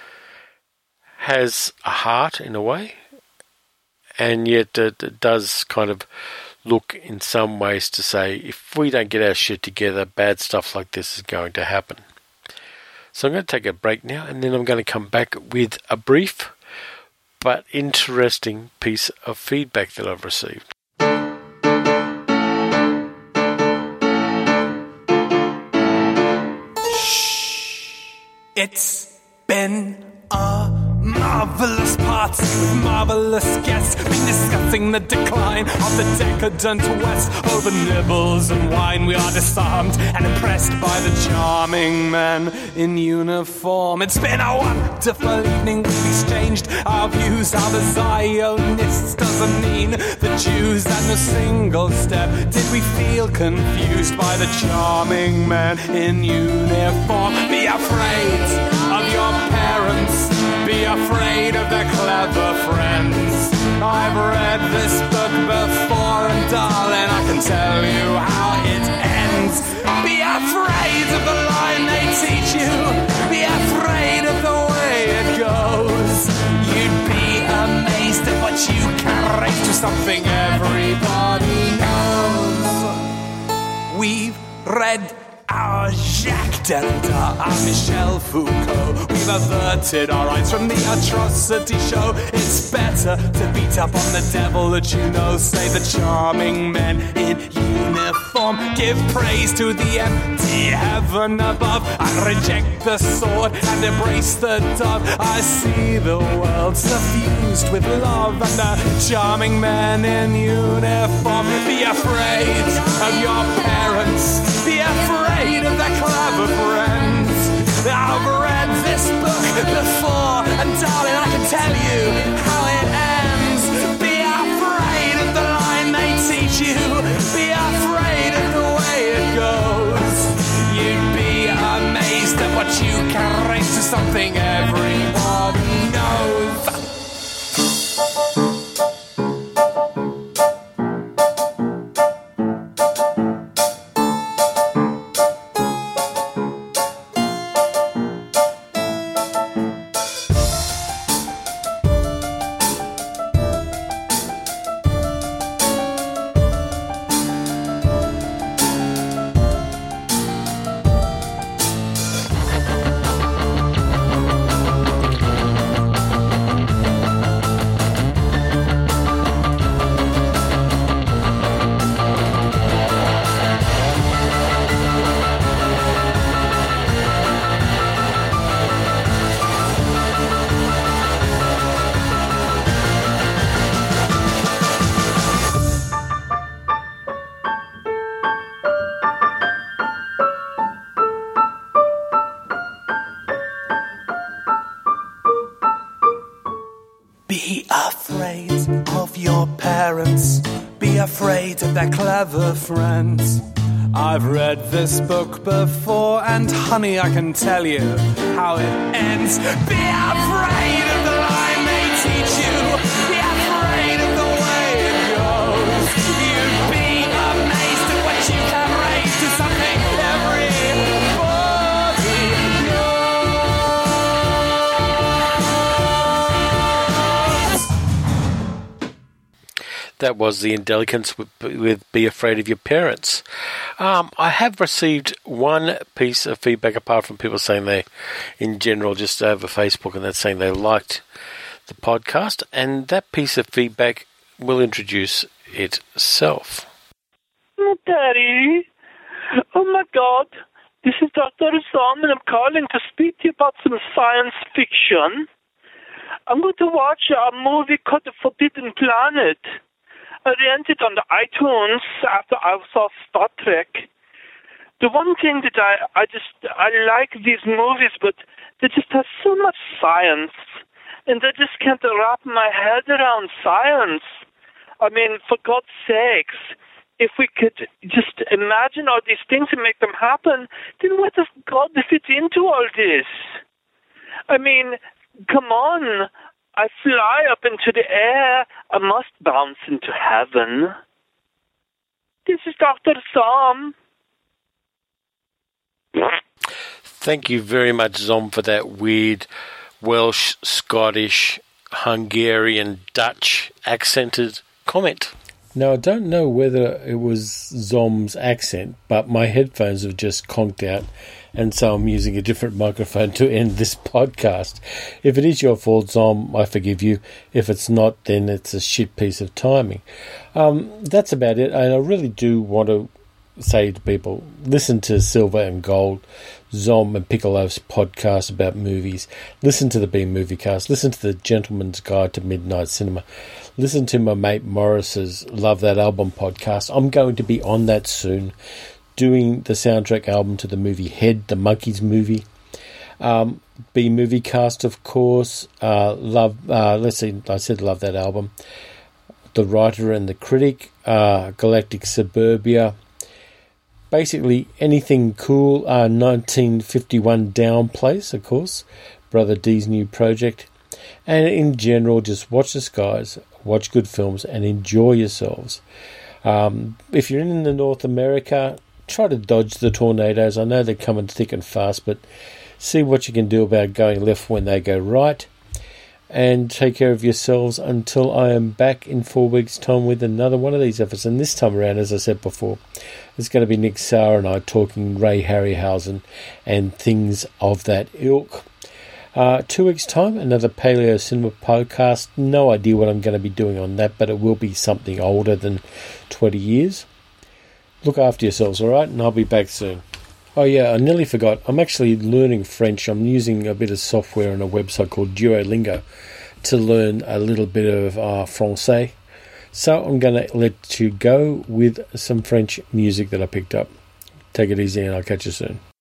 has a heart in a way, and yet it, it does kind of look in some ways to say, if we don't get our shit together, bad stuff like this is going to happen. So I'm going to take a break now, and then I'm going to come back with a brief but interesting piece of feedback that I've received. It's been a Marvelous parts with marvelous guests, been discussing the decline of the decadent West. Over nibbles and wine we are disarmed and impressed by the charming men in uniform. It's been a wonderful evening, we've exchanged our views. How the Zionists doesn't mean the Jews, and a single step did we feel confused by the charming men in uniform. Be afraid of your parents, be afraid of their clever friends. I've read this book before, and darling, I can tell you how it ends. Be afraid of the line they teach you, be afraid of the way it goes. You'd be amazed at what you can raise to something everybody knows. We've read our Jacques Derrida, our Michel Foucault. We've averted our eyes from the atrocity show. It's better to beat up on the devil that you know, say the charming men in uniform. Give praise to the empty heaven above. I reject the sword and embrace the dove. I see the world suffused with love and the charming men in uniform. Be afraid of your parents, be afraid of their clever friends. I've read this book before, and darling, I can tell you how it ends. Be afraid of the line they teach you, be afraid of the way it goes. You'd be amazed at what you can raise to something everybody knows. Be afraid of your parents, be afraid of their clever friends. I've read this book before, and honey, I can tell you how it ends. Be afraid of the line they teach you, be afraid of the way it goes. You'd be amazed at what you can raise to something everybody knows. That was the Indelicents with, with Be Afraid of Your Parents. Um, I have received one piece of feedback, apart from people saying they, in general, just over Facebook, and that's saying they liked the podcast, and that piece of feedback will introduce itself. Oh, Daddy. Oh, my God. This is Doctor Zom, and I'm calling to speak to you about some science fiction. I'm going to watch a movie called The Forbidden Planet. I rented on the iTunes after I saw Star Trek. The one thing that I, I just, I like these movies, but they just have so much science, and I just can't wrap my head around science. I mean, for God's sakes, if we could just imagine all these things and make them happen, then where does God fit into all this? I mean, come on. I fly up into the air, I must bounce into heaven. This is Doctor Zom. Thank you very much, Zom, for that weird Welsh, Scottish, Hungarian, Dutch accented comment. Now, I don't know whether it was Zom's accent, but my headphones have just conked out, and so I'm using a different microphone to end this podcast. If it is your fault, Zom, I forgive you. If it's not, then it's a shit piece of timing. Um, that's about it, and I really do want to say to people, listen to Silver and Gold, Zom and Piccolov's podcast about movies. Listen to the B Movie Cast. Listen to the Gentleman's Guide to Midnight Cinema. Listen to my mate Morris's Love That Album podcast. I'm going to be on that soon, doing the soundtrack album to the movie Head, the Monkeys movie. Um, B Movie Cast, of course. Uh, love. Uh, let's see. I said Love That Album. The Writer and the Critic. Uh, Galactic Suburbia. Basically anything cool. Uh, nineteen fifty-one Down Place, of course. Brother D's new project. And in general, just watch the skies, watch good films, and enjoy yourselves. Um, if you're in the North America, try to dodge the tornadoes. I know they're coming thick and fast, but see what you can do about going left when they go right. And take care of yourselves until I am back in four weeks' time with another one of these episodes. And this time around, as I said before, it's going to be Nick Sauer and I talking Ray Harryhausen and things of that ilk. Uh, two weeks' time, another Paleo Cinema podcast. No idea what I'm going to be doing on that, but it will be something older than twenty years. Look after yourselves, all right? And I'll be back soon. Oh yeah, I nearly forgot. I'm actually learning French. I'm using a bit of software on a website called Duolingo to learn a little bit of uh, Francais. So I'm going to let you go with some French music that I picked up. Take it easy and I'll catch you soon.